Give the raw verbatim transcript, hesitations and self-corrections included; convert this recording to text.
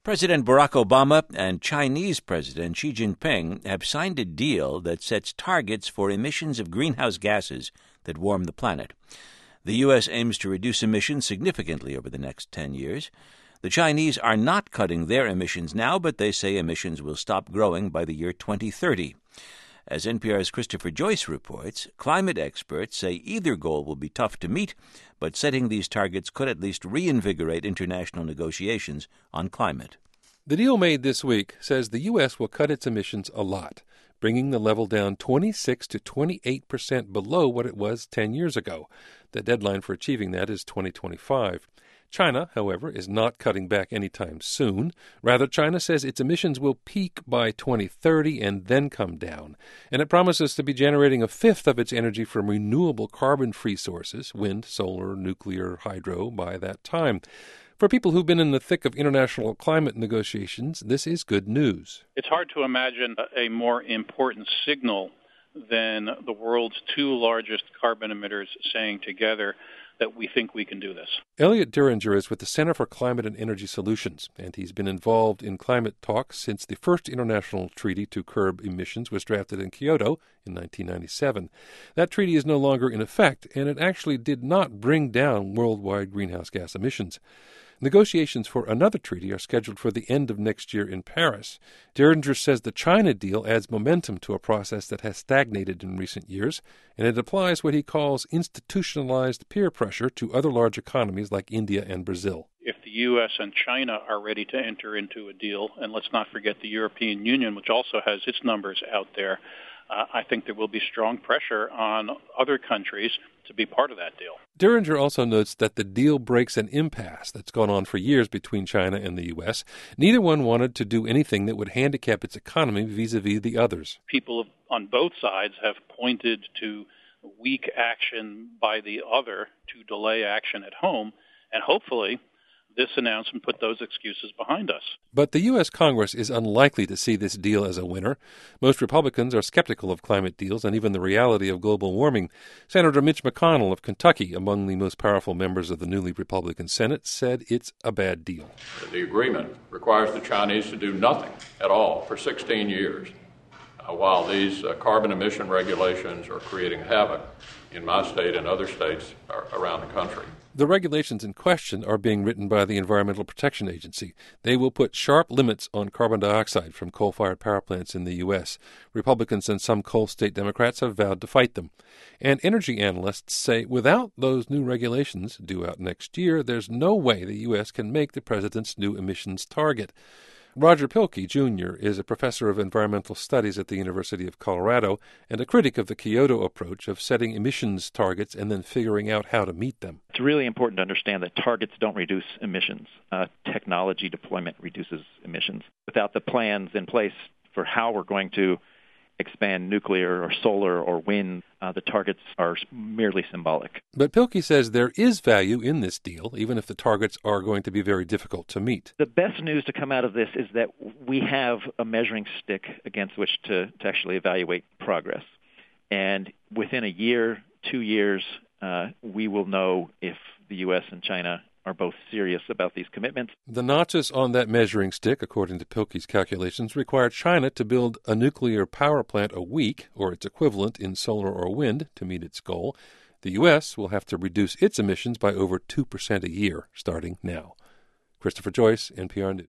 President Barack Obama and Chinese President Xi Jinping have signed a deal that sets targets for emissions of greenhouse gases that warm the planet. The U S aims to reduce emissions significantly over the next ten years. The Chinese are not cutting their emissions now, but they say emissions will stop growing by the year twenty thirty. As N P R's Christopher Joyce reports, climate experts say either goal will be tough to meet, but setting these targets could at least reinvigorate international negotiations on climate. The deal made this week says the U S will cut its emissions a lot, bringing the level down twenty-six to twenty-eight percent below what it was ten years ago. The deadline for achieving that is twenty twenty-five. China, however, is not cutting back anytime soon. Rather, China says its emissions will peak by twenty thirty and then come down. And it promises to be generating a fifth of its energy from renewable carbon-free sources, wind, solar, nuclear, hydro, by that time. For people who've been in the thick of international climate negotiations, this is good news. It's hard to imagine a more important signal than the world's two largest carbon emitters saying together that we think we can do this. Elliot Duringer is with the Center for Climate and Energy Solutions, and he's been involved in climate talks since the first international treaty to curb emissions was drafted in Kyoto in nineteen ninety-seven. That treaty is no longer in effect, and it actually did not bring down worldwide greenhouse gas emissions. Negotiations for another treaty are scheduled for the end of next year in Paris. Duringer says the China deal adds momentum to a process that has stagnated in recent years, and it applies what he calls institutionalized peer pressure to other large economies like India and Brazil. If the U S and China are ready to enter into a deal, and let's not forget the European Union, which also has its numbers out there, uh, I think there will be strong pressure on other countries to be part of that deal. Duringer also notes that the deal breaks an impasse that's gone on for years between China and the U S. Neither one wanted to do anything that would handicap its economy vis-a-vis the others. People on both sides have pointed to weak action by the other to delay action at home, and hopefully this announcement put those excuses behind us. But the U S. Congress is unlikely to see this deal as a winner. Most Republicans are skeptical of climate deals and even the reality of global warming. Senator Mitch McConnell of Kentucky, among the most powerful members of the newly Republican Senate, said it's a bad deal. The agreement requires the Chinese to do nothing at all for sixteen years, uh, while these uh, carbon emission regulations are creating havoc in my state and other states around the country. The regulations in question are being written by the Environmental Protection Agency. They will put sharp limits on carbon dioxide from coal-fired power plants in the U S. Republicans and some coal state Democrats have vowed to fight them. And energy analysts say without those new regulations due out next year, there's no way the U S can make the president's new emissions target. Roger Pielke, Junior is a professor of environmental studies at the University of Colorado and a critic of the Kyoto approach of setting emissions targets and then figuring out how to meet them. It's really important to understand that targets don't reduce emissions. Uh, technology deployment reduces emissions. Without the plans in place for how we're going to expand nuclear or solar or wind, uh, the targets are merely symbolic. But Pielke says there is value in this deal, even if the targets are going to be very difficult to meet. The best news to come out of this is that we have a measuring stick against which to, to actually evaluate progress. And within a year, two years, uh, we will know if the U S and China are both serious about these commitments. The notches on that measuring stick, according to Pielke's calculations, require China to build a nuclear power plant a week, or its equivalent in solar or wind, to meet its goal. The U S will have to reduce its emissions by over two percent a year, starting now. Christopher Joyce, N P R News.